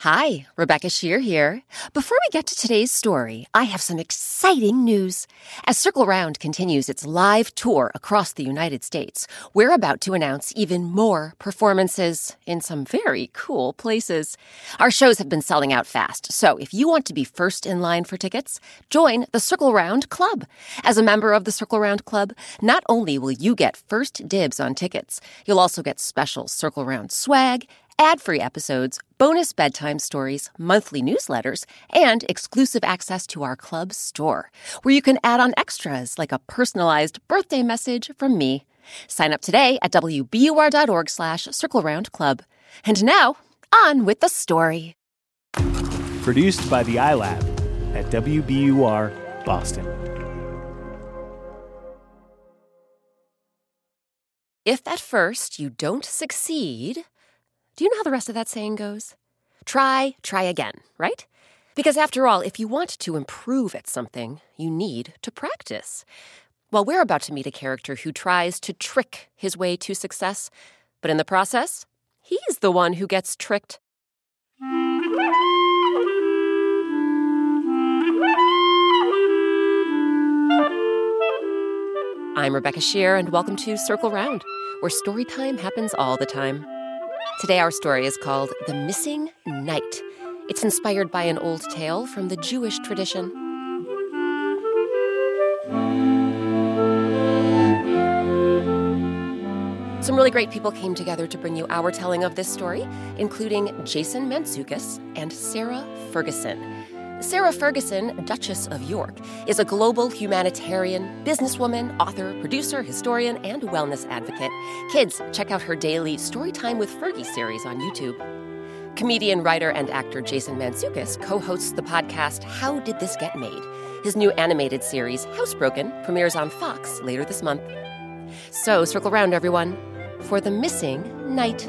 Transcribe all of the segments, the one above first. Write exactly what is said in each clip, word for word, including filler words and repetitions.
Hi, Rebecca Shear here. Before we get to today's story, I have some exciting news. As Circle Round continues its live tour across the United States, we're about to announce even more performances in some very cool places. Our shows have been selling out fast, so if you want to be first in line for tickets, join the Circle Round Club. As a member of the Circle Round Club, not only will you get first dibs on tickets, you'll also get special Circle Round swag, ad-free episodes, bonus bedtime stories, monthly newsletters, and exclusive access to our club store, where you can add on extras like a personalized birthday message from me. Sign up today at wbur.org slash Circle Round Club. And now, on with the story. Produced by the iLab at W B U R Boston. If at first you don't succeed... Do you know how the rest of that saying goes? Try, try again, right? Because after all, if you want to improve at something, you need to practice. Well, we're about to meet a character who tries to trick his way to success, but in the process, he's the one who gets tricked. I'm Rebecca Shear, and welcome to Circle Round, where story time happens all the time. Today our story is called The Missing Knight. It's inspired by an old tale from the Jewish tradition. Some really great people came together to bring you our telling of this story, including Jason Mantzoukas and Sarah Ferguson. Sarah Ferguson, Duchess of York, is a global humanitarian, businesswoman, author, producer, historian, and wellness advocate. Kids, check out her daily Storytime with Fergie series on YouTube. Comedian, writer, and actor Jason Mantzoukas co-hosts the podcast How Did This Get Made? His new animated series, Housebroken, premieres on Fox later this month. So circle round, everyone, for The Missing Knight.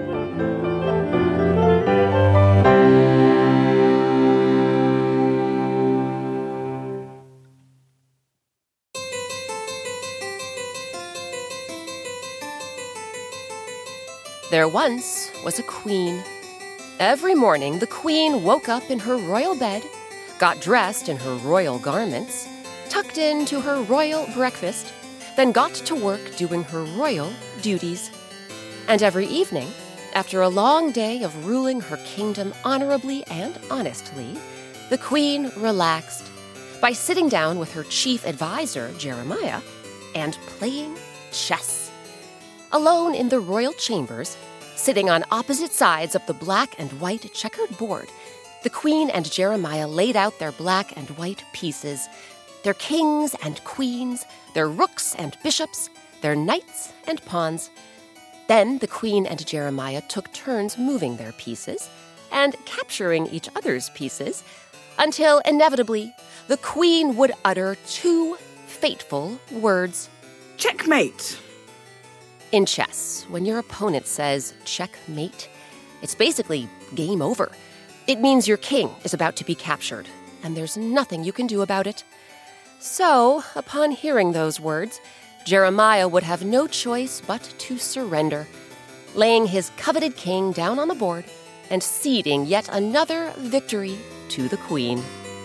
There once was a queen. Every morning, the queen woke up in her royal bed, got dressed in her royal garments, tucked into her royal breakfast, then got to work doing her royal duties. And every evening, after a long day of ruling her kingdom honorably and honestly, the queen relaxed by sitting down with her chief advisor, Jeremiah, and playing chess. Alone in the royal chambers, sitting on opposite sides of the black and white checkered board, the queen and Jeremiah laid out their black and white pieces, their kings and queens, their rooks and bishops, their knights and pawns. Then the queen and Jeremiah took turns moving their pieces and capturing each other's pieces until, inevitably, the queen would utter two fateful words. Checkmate! In chess, when your opponent says checkmate, it's basically game over. It means your king is about to be captured, and there's nothing you can do about it. So, upon hearing those words, Jeremiah would have no choice but to surrender, laying his coveted king down on the board and ceding yet another victory to the queen.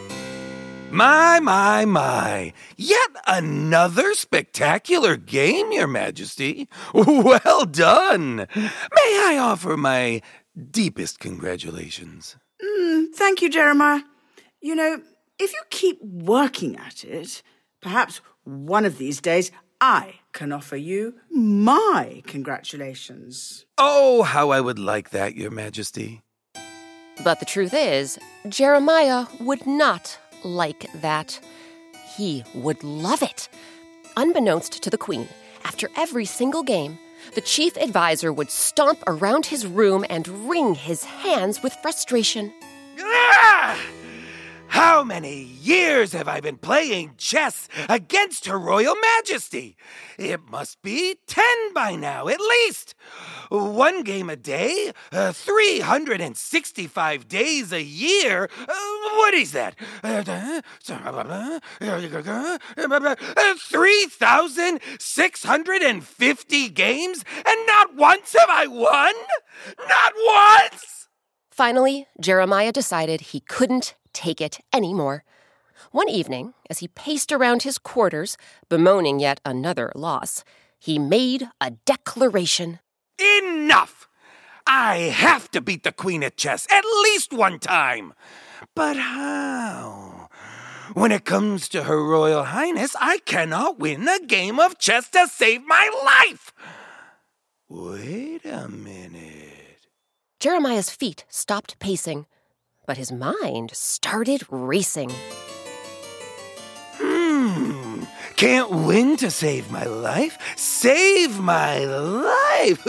My, my, my. Yet another spectacular game, Your Majesty. Well done. May I offer my deepest congratulations? Mm, thank you, Jeremiah. You know, if you keep working at it, perhaps one of these days I can offer you my congratulations. Oh, how I would like that, Your Majesty. But the truth is, Jeremiah would not like that. He would love it. Unbeknownst to the queen, after every single game, the chief advisor would stomp around his room and wring his hands with frustration. Ah! How many years have I been playing chess against Her Royal Majesty? It must be ten by now, at least. One game a day, uh, three hundred sixty-five days a year. Uh, what is that? three thousand six hundred fifty games, and not once have I won? Not once! Finally, Jeremiah decided he couldn't take it anymore. One evening, as he paced around his quarters, bemoaning yet another loss, he made a declaration. Enough! I have to beat the queen at chess at least one time. But how? When it comes to Her Royal Highness, I cannot win a game of chess to save my life. Wait a minute. Jeremiah's feet stopped pacing, but his mind started racing. Hmm, can't win to save my life. Save my life.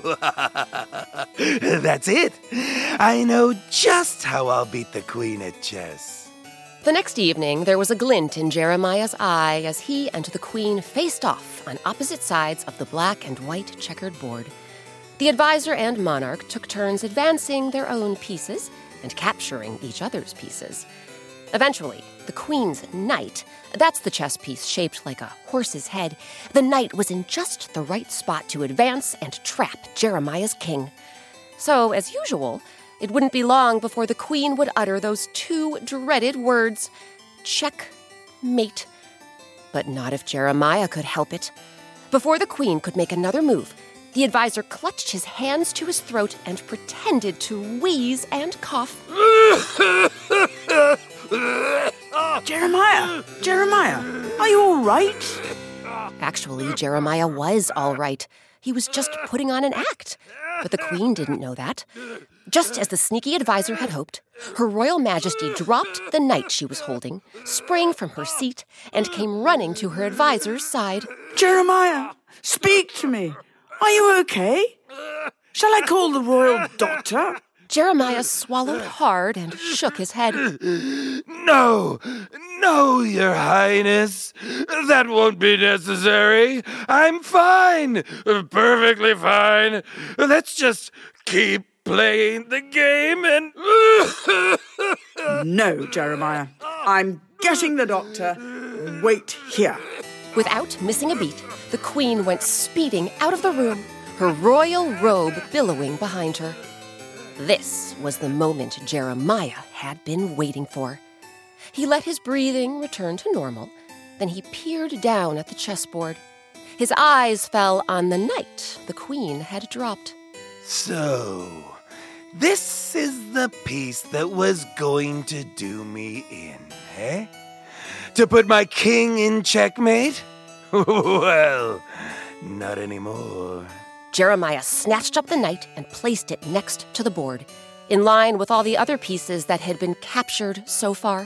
That's it. I know just how I'll beat the queen at chess. The next evening, there was a glint in Jeremiah's eye as he and the queen faced off on opposite sides of the black and white checkered board. The advisor and monarch took turns advancing their own pieces and capturing each other's pieces. Eventually, the queen's knight, that's the chess piece shaped like a horse's head, the knight was in just the right spot to advance and trap Jeremiah's king. So, as usual, it wouldn't be long before the queen would utter those two dreaded words, checkmate. But not if Jeremiah could help it. Before the queen could make another move, the advisor clutched his hands to his throat and pretended to wheeze and cough. Jeremiah! Jeremiah! Are you all right? Actually, Jeremiah was all right. He was just putting on an act. But the queen didn't know that. Just as the sneaky advisor had hoped, Her Royal Majesty dropped the knight she was holding, sprang from her seat, and came running to her advisor's side. Jeremiah, speak to me. Are you okay? Shall I call the royal doctor? Jeremiah swallowed hard and shook his head. No, no, Your Highness. That won't be necessary. I'm fine, perfectly fine. Let's just keep playing the game and... No, Jeremiah. I'm getting the doctor. Wait here. Without missing a beat, the queen went speeding out of the room, her royal robe billowing behind her. This was the moment Jeremiah had been waiting for. He let his breathing return to normal, then he peered down at the chessboard. His eyes fell on the knight the queen had dropped. So, this is the piece that was going to do me in, eh? To put my king in checkmate? Well, not anymore. Jeremiah snatched up the knight and placed it next to the board, in line with all the other pieces that had been captured so far.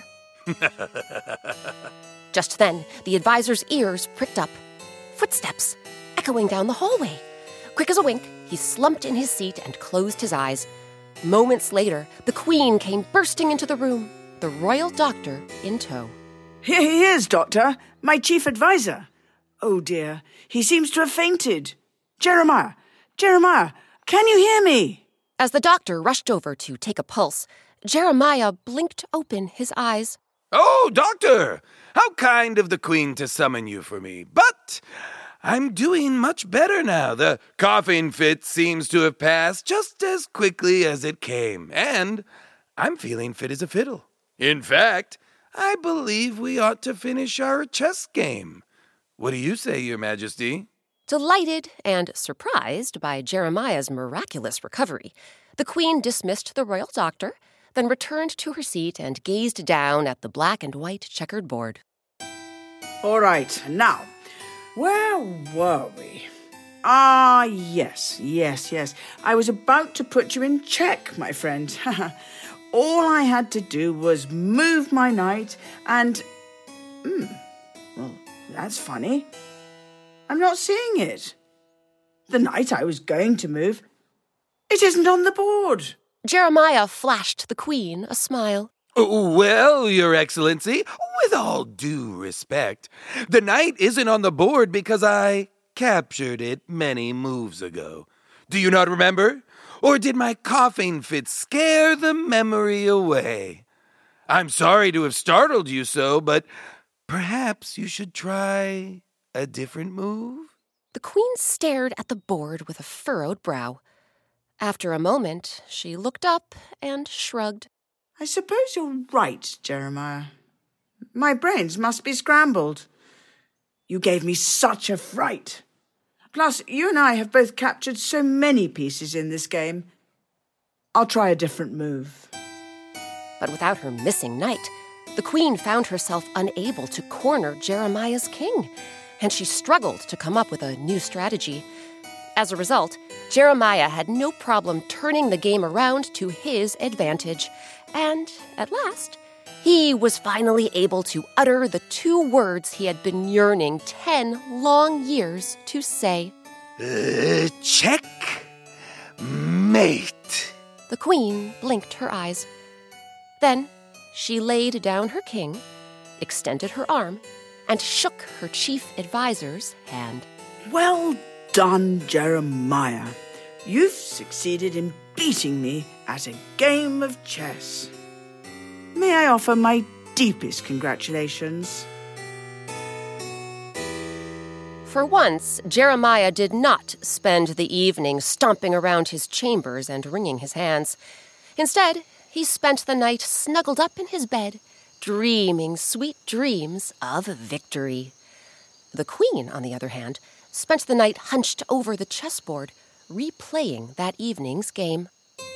Just then, the advisor's ears pricked up. Footsteps, echoing down the hallway. Quick as a wink, he slumped in his seat and closed his eyes. Moments later, the queen came bursting into the room, the royal doctor in tow. Here he is, Doctor, my chief advisor. Oh dear, he seems to have fainted. Jeremiah, Jeremiah, can you hear me? As the doctor rushed over to take a pulse, Jeremiah blinked open his eyes. Oh, Doctor! How kind of the queen to summon you for me. But I'm doing much better now. The coughing fit seems to have passed just as quickly as it came, and I'm feeling fit as a fiddle. In fact, I believe we ought to finish our chess game. What do you say, Your Majesty? Delighted and surprised by Jeremiah's miraculous recovery, the queen dismissed the royal doctor, then returned to her seat and gazed down at the black and white checkered board. All right, now, where were we? Ah, yes, yes, yes. I was about to put you in check, my friend. All I had to do was move my knight and... Hmm, well, that's funny. I'm not seeing it. The knight I was going to move, it isn't on the board. Jeremiah flashed the queen a smile. Well, Your Excellency, with all due respect, the knight isn't on the board because I captured it many moves ago. Do you not remember? Or did my coughing fit scare the memory away? I'm sorry to have startled you so, but perhaps you should try a different move? The queen stared at the board with a furrowed brow. After a moment, she looked up and shrugged. I suppose you're right, Jeremiah. My brains must be scrambled. You gave me such a fright. Plus, you and I have both captured so many pieces in this game. I'll try a different move. But without her missing knight, the queen found herself unable to corner Jeremiah's king, and she struggled to come up with a new strategy. As a result, Jeremiah had no problem turning the game around to his advantage, and at last, he was finally able to utter the two words he had been yearning ten long years to say. Uh, check. Mate. The queen blinked her eyes. Then she laid down her king, extended her arm, and shook her chief advisor's hand. Well done, Jeremiah. You've succeeded in beating me at a game of chess. May I offer my deepest congratulations? For once, Jeremiah did not spend the evening stomping around his chambers and wringing his hands. Instead, he spent the night snuggled up in his bed, dreaming sweet dreams of victory. The queen, on the other hand, spent the night hunched over the chessboard, replaying that evening's game.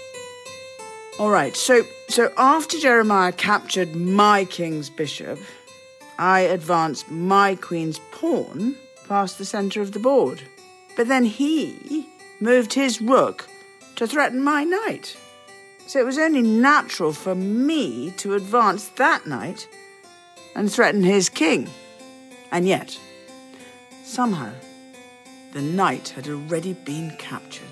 All right, so so after Jeremiah captured my king's bishop, I advanced my queen's pawn past the centre of the board. But then he moved his rook to threaten my knight. So it was only natural for me to advance that knight and threaten his king. And yet, somehow, the knight had already been captured.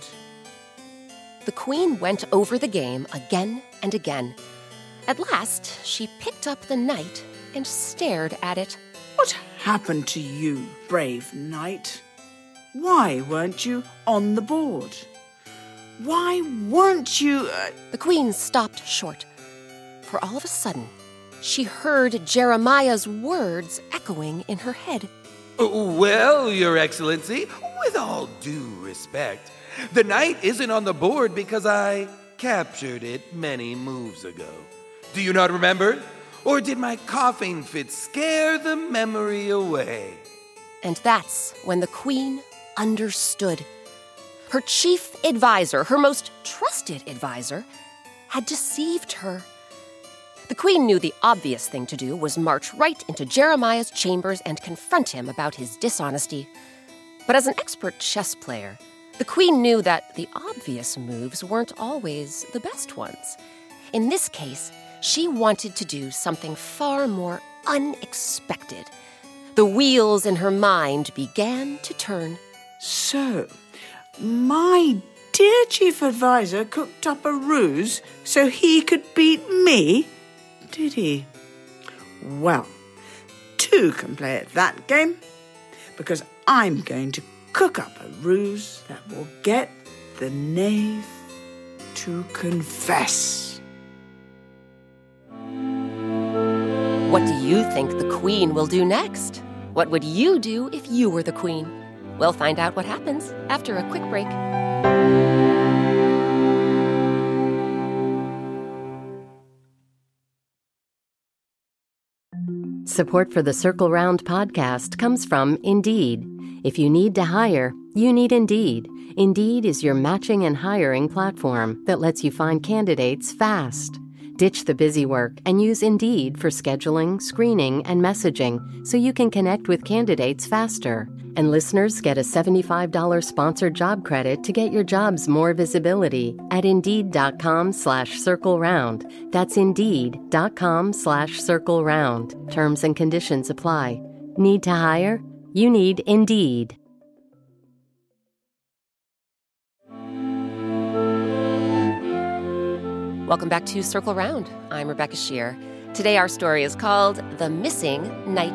The queen went over the game again and again. At last, she picked up the knight and stared at it. What happened to you, brave knight? Why weren't you on the board? Why weren't you... Uh... The queen stopped short, for all of a sudden, she heard Jeremiah's words echoing in her head. Well, Your Excellency, with all due respect, the knight isn't on the board because I captured it many moves ago. Do you not remember? Or did my coughing fit scare the memory away? And that's when the queen understood. Her chief advisor, her most trusted advisor, had deceived her. The queen knew the obvious thing to do was march right into Jeremiah's chambers and confront him about his dishonesty. But as an expert chess player, the queen knew that the obvious moves weren't always the best ones. In this case, she wanted to do something far more unexpected. The wheels in her mind began to turn. So, my dear chief advisor cooked up a ruse so he could beat me, did he? Well, two can play at that game, because I'm going to cook up a ruse that will get the knave to confess. What do you think the queen will do next? What would you do if you were the queen? We'll find out what happens after a quick break. Support for the Circle Round podcast comes from Indeed. If you need to hire, you need Indeed. Indeed is your matching and hiring platform that lets you find candidates fast. Ditch the busy work and use Indeed for scheduling, screening, and messaging so you can connect with candidates faster. And listeners get a seventy-five dollars sponsored job credit to get your jobs more visibility at Indeed.com slash Circle Round. That's Indeed.com slash Circle Round. Terms and conditions apply. Need to hire? You need Indeed. Welcome back to Circle Round. I'm Rebecca Shear. Today our story is called The Missing Knight.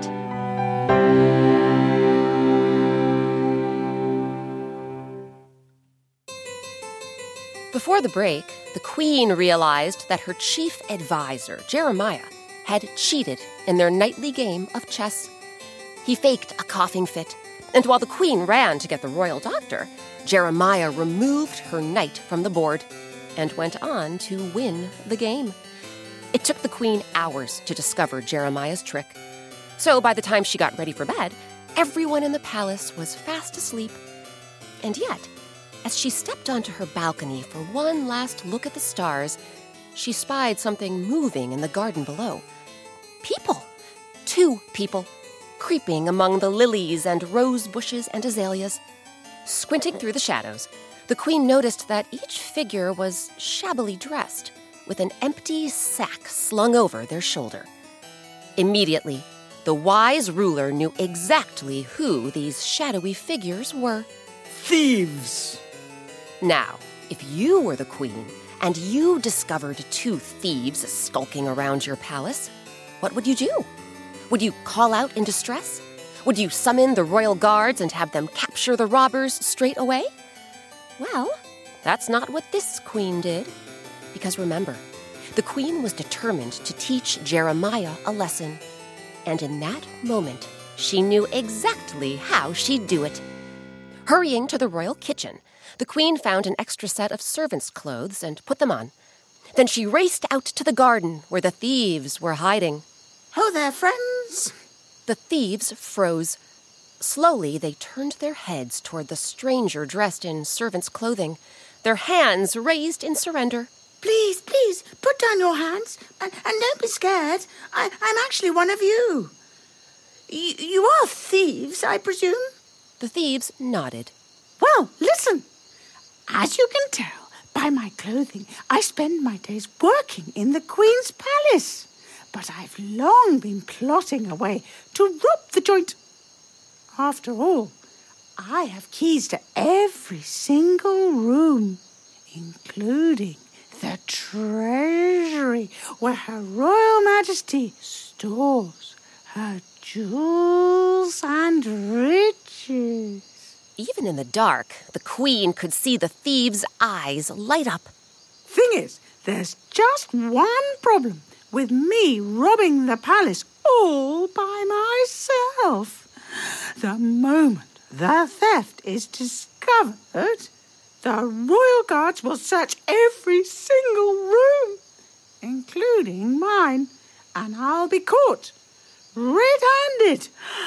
Before the break, the queen realized that her chief advisor, Jeremiah, had cheated in their nightly game of chess. He faked a coughing fit, And while the queen ran to get the royal doctor, Jeremiah removed her knight from the board and went on to win the game. It took the queen hours to discover Jeremiah's trick. So by the time she got ready for bed, everyone in the palace was fast asleep. And yet, as she stepped onto her balcony for one last look at the stars, she spied something moving in the garden below. People! Two people, creeping among the lilies and rose bushes and azaleas. Squinting through the shadows, the queen noticed that each figure was shabbily dressed, with an empty sack slung over their shoulder. Immediately, the wise ruler knew exactly who these shadowy figures were. Thieves! Now, if you were the queen and you discovered two thieves skulking around your palace, what would you do? Would you call out in distress? Would you summon the royal guards and have them capture the robbers straight away? Well, that's not what this queen did. Because remember, the queen was determined to teach Jeremiah a lesson. And in that moment, she knew exactly how she'd do it. Hurrying to the royal kitchen, the queen found an extra set of servants' clothes and put them on. Then she raced out to the garden where the thieves were hiding. Ho there, friends! The thieves froze. Slowly, they turned their heads toward the stranger dressed in servant's clothing, their hands raised in surrender. Please, please, put down your hands and, and don't be scared. I, I'm actually one of you. Y- you are thieves, I presume? The thieves nodded. Well, listen. As you can tell by my clothing, I spend my days working in the Queen's palace. But I've long been plotting a way to rob the joint. After all, I have keys to every single room, including the treasury where Her Royal Majesty stores her jewels and riches. Even in the dark, the queen could see the thieves' eyes light up. Thing is, there's just one problem with me robbing the palace all by myself. The moment the theft is discovered, the royal guards will search every single room, including mine, and I'll be caught red-handed.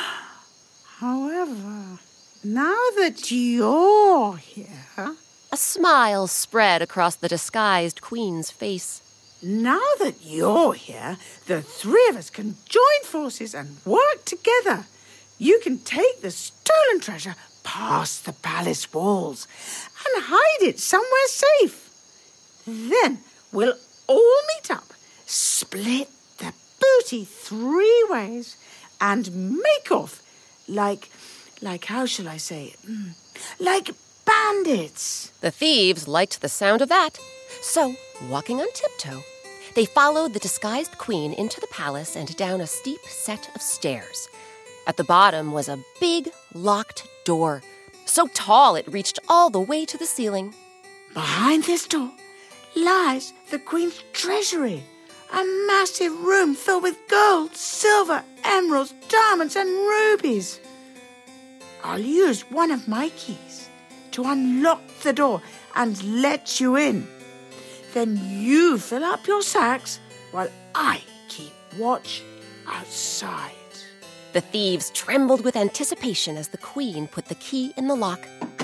However, now that you're here... A smile spread across the disguised queen's face. Now that you're here, the three of us can join forces and work together. You can take the stolen treasure past the palace walls and hide it somewhere safe. Then we'll all meet up, split the booty three ways, and make off like, like, how shall I say it? Mm, like bandits. The thieves liked the sound of that. So, walking on tiptoe, they followed the disguised queen into the palace and down a steep set of stairs. At the bottom was a big, locked door, so tall it reached all the way to the ceiling. Behind this door lies the queen's treasury, a massive room filled with gold, silver, emeralds, diamonds, and rubies. I'll use one of my keys to unlock the door and let you in. Then you fill up your sacks while I keep watch outside. The thieves trembled with anticipation as the queen put the key in the lock.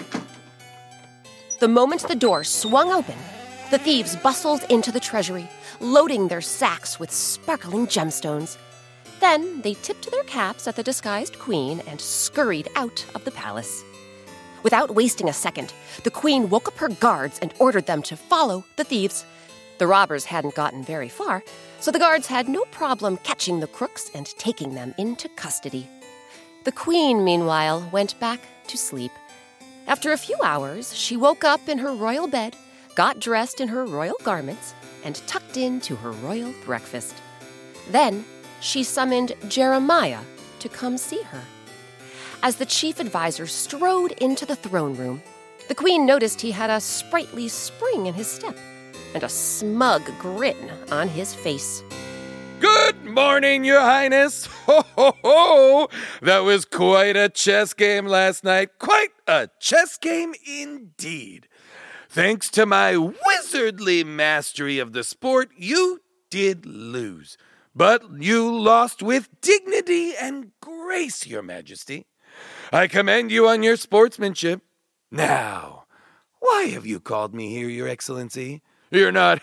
The moment the door swung open, the thieves bustled into the treasury, loading their sacks with sparkling gemstones. Then they tipped their caps at the disguised queen and scurried out of the palace. Without wasting a second, the queen woke up her guards and ordered them to follow the thieves. The robbers hadn't gotten very far, so the guards had no problem catching the crooks and taking them into custody. The queen, meanwhile, went back to sleep. After a few hours, she woke up in her royal bed, got dressed in her royal garments, and tucked into her royal breakfast. Then she summoned Jeremiah to come see her. As the chief advisor strode into the throne room, the queen noticed he had a sprightly spring in his step and a smug grin on his face. Good morning, Your Highness. Ho, ho, ho! That was quite a chess game last night. Quite a chess game indeed. Thanks to my wizardly mastery of the sport, you did lose. But you lost with dignity and grace, Your Majesty. I commend you on your sportsmanship. Now, why have you called me here, Your Excellency? You're not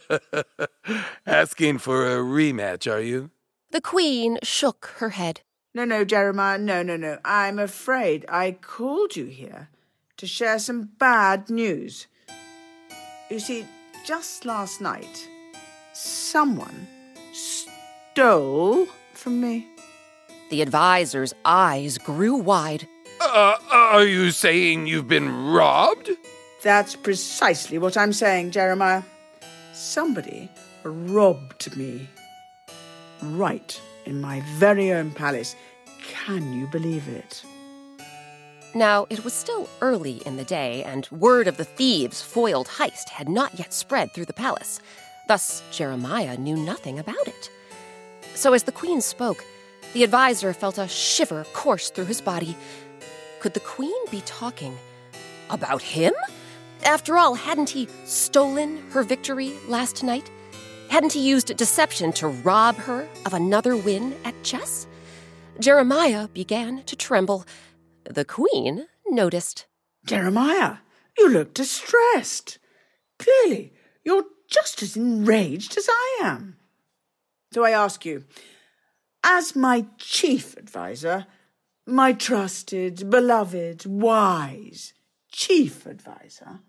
asking for a rematch, are you? The Queen shook her head. No, no, Jeremiah, no, no, no. I'm afraid I called you here to share some bad news. You see, just last night, someone stole from me. The advisor's eyes grew wide. Uh, are you saying you've been robbed? That's precisely what I'm saying, Jeremiah. Somebody robbed me. Right in my very own palace. Can you believe it? Now, it was still early in the day, and word of the thieves' foiled heist had not yet spread through the palace. Thus, Jeremiah knew nothing about it. So as the Queen spoke, the advisor felt a shiver course through his body. Could the Queen be talking about him? After all, hadn't he stolen her victory last night? Hadn't he used deception to rob her of another win at chess? Jeremiah began to tremble. The Queen noticed. Jeremiah, you look distressed. Clearly, you're just as enraged as I am. So I ask you, as my chief advisor, my trusted, beloved, wise chief advisor,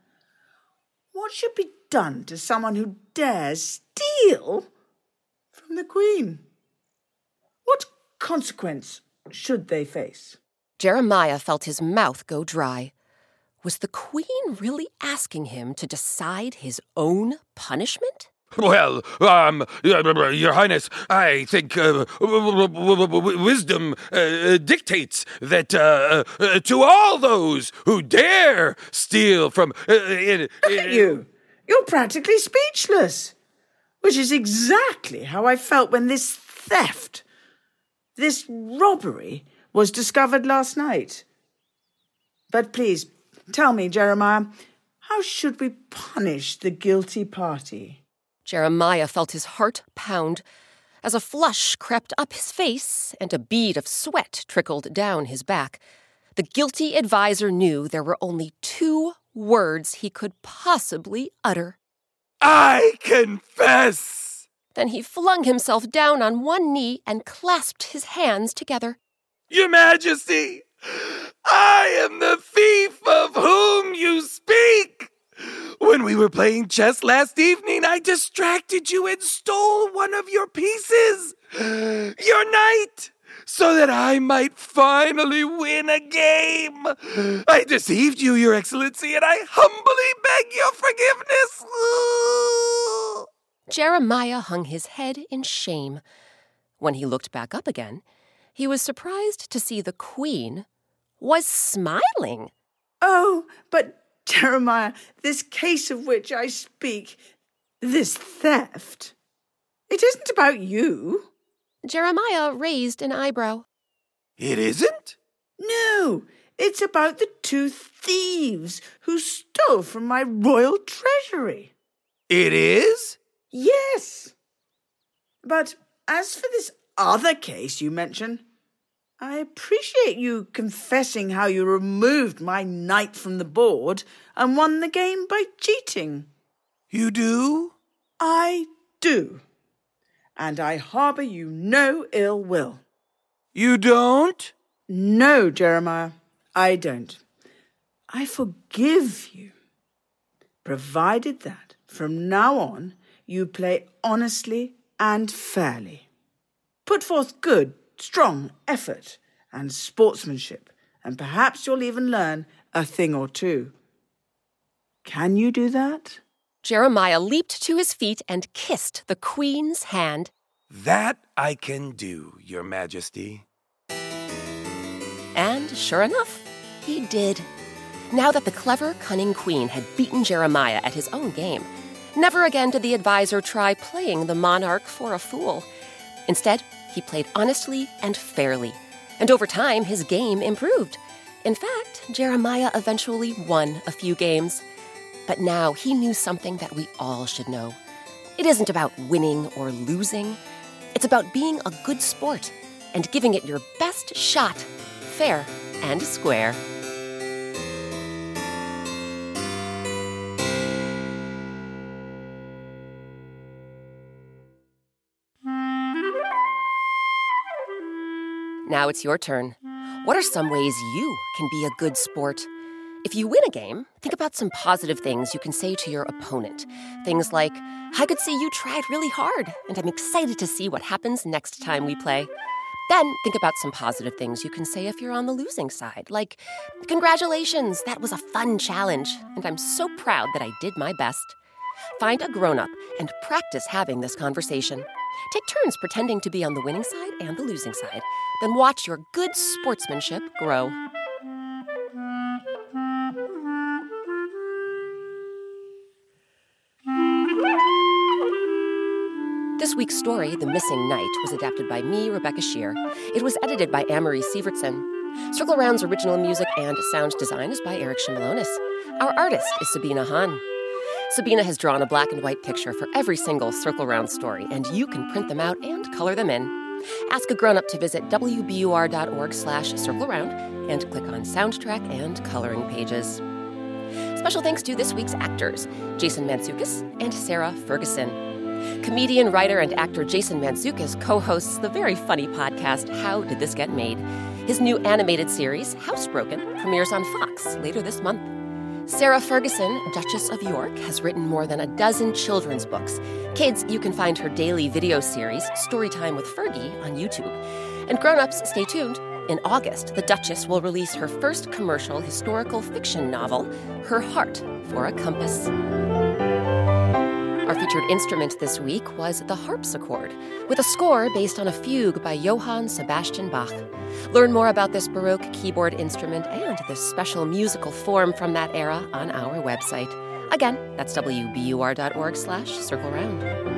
what should be done to someone who dares steal from the Queen? What consequence should they face? Jeremiah felt his mouth go dry. Was the Queen really asking him to decide his own punishment? Well, um, Your Highness, I think uh, w- w- w- wisdom uh, dictates that uh, uh, to all those who dare steal from... Uh, in, Look at you. You're practically speechless, which is exactly how I felt when this theft, this robbery, was discovered last night. But please, tell me, Jeremiah, how should we punish the guilty party? Jeremiah felt his heart pound as a flush crept up his face and a bead of sweat trickled down his back. The guilty advisor knew there were only two words he could possibly utter. I confess! Then he flung himself down on one knee and clasped his hands together. Your Majesty, I am the thief of whom you speak. When we were playing chess last evening, I distracted you and stole one of your pieces, your knight, so that I might finally win a game. I deceived you, Your Excellency, and I humbly beg your forgiveness. Jeremiah hung his head in shame. When he looked back up again, he was surprised to see the Queen was smiling. Oh, but Jeremiah, this case of which I speak, this theft, it isn't about you. Jeremiah raised an eyebrow. It isn't? No, it's about the two thieves who stole from my royal treasury. It is? Yes. But as for this other case you mentioned, I appreciate you confessing how you removed my knight from the board and won the game by cheating. You do? I do. And I harbour you no ill will. You don't? No, Jeremiah, I don't. I forgive you, provided that from now on you play honestly and fairly. Put forth good, strong effort and sportsmanship, and perhaps you'll even learn a thing or two. Can you do that? Jeremiah leaped to his feet and kissed the Queen's hand. That I can do, Your Majesty. And sure enough, he did. Now that the clever, cunning Queen had beaten Jeremiah at his own game, never again did the advisor try playing the monarch for a fool. Instead, he played honestly and fairly. And over time, his game improved. In fact, Jeremiah eventually won a few games. But now he knew something that we all should know. It isn't about winning or losing. It's about being a good sport and giving it your best shot, fair and square. Now it's your turn. What are some ways you can be a good sport? If you win a game, think about some positive things you can say to your opponent. Things like, I could see you tried really hard, and I'm excited to see what happens next time we play. Then think about some positive things you can say if you're on the losing side, like, congratulations, that was a fun challenge, and I'm so proud that I did my best. Find a grown-up and practice having this conversation. Take turns pretending to be on the winning side and the losing side. Then watch your good sportsmanship grow. This week's story, The Missing Knight, was adapted by me, Rebecca Shear. It was edited by Amory Sievertson. Circle Round's original music and sound design is by Eric Shimalonis. Our artist is Sabina Hahn. Sabina has drawn a black and white picture for every single Circle Round story, and you can print them out and color them in. Ask a grown-up to visit W B U R dot org slash circle round and click on soundtrack and coloring pages. Special thanks to this week's actors, Jason Mantzoukas and Sarah Ferguson. Comedian, writer, and actor Jason Mantzoukas co-hosts the very funny podcast, How Did This Get Made? His new animated series, Housebroken, premieres on Fox later this month. Sarah Ferguson, Duchess of York, has written more than a dozen children's books. Kids, you can find her daily video series, Storytime with Fergie, on YouTube. And grown-ups, stay tuned. In August, the Duchess will release her first commercial historical fiction novel, Her Heart for a Compass. Our featured instrument this week was the harpsichord, with a score based on a fugue by Johann Sebastian Bach. Learn more about this Baroque keyboard instrument and this special musical form from that era on our website. Again, that's W B U R dot org slash circle round.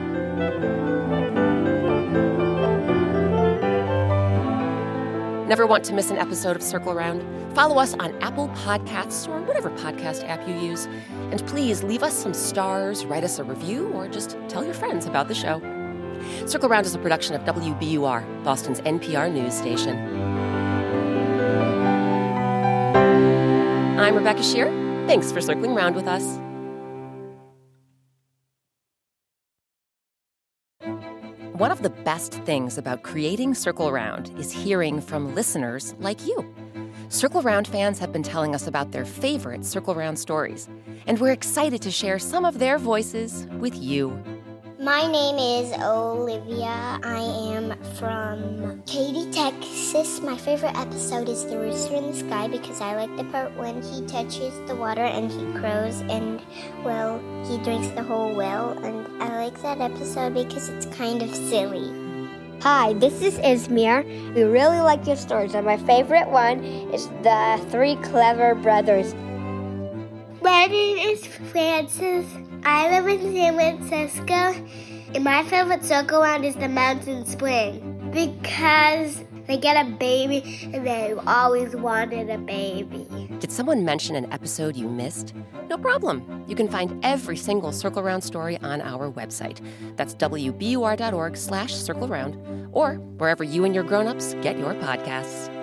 Never want to miss an episode of Circle Round? Follow us on Apple Podcasts or whatever podcast app you use. And please leave us some stars, write us a review, or just tell your friends about the show. Circle Round is a production of W B U R, Boston's N P R news station. I'm Rebecca Shear. Thanks for circling round with us. One of the best things about creating Circle Round is hearing from listeners like you. Circle Round fans have been telling us about their favorite Circle Round stories, and we're excited to share some of their voices with you. My name is Olivia. I am from Katy, Texas. My favorite episode is The Rooster in the Sky because I like the part when he touches the water and he crows and, well, he drinks the whole well. And I like that episode because it's kind of silly. Hi, this is Izmir. We really like your stories, and my favorite one is The Three Clever Brothers. My name is Francis. I live in San Francisco, and my favorite circle round is the Mountain Spring because they get a baby, and they always wanted a baby. Did someone mention an episode you missed? No problem. You can find every single Circle Round story on our website. That's W B U R dot org slash circle round, or wherever you and your grown-ups get your podcasts.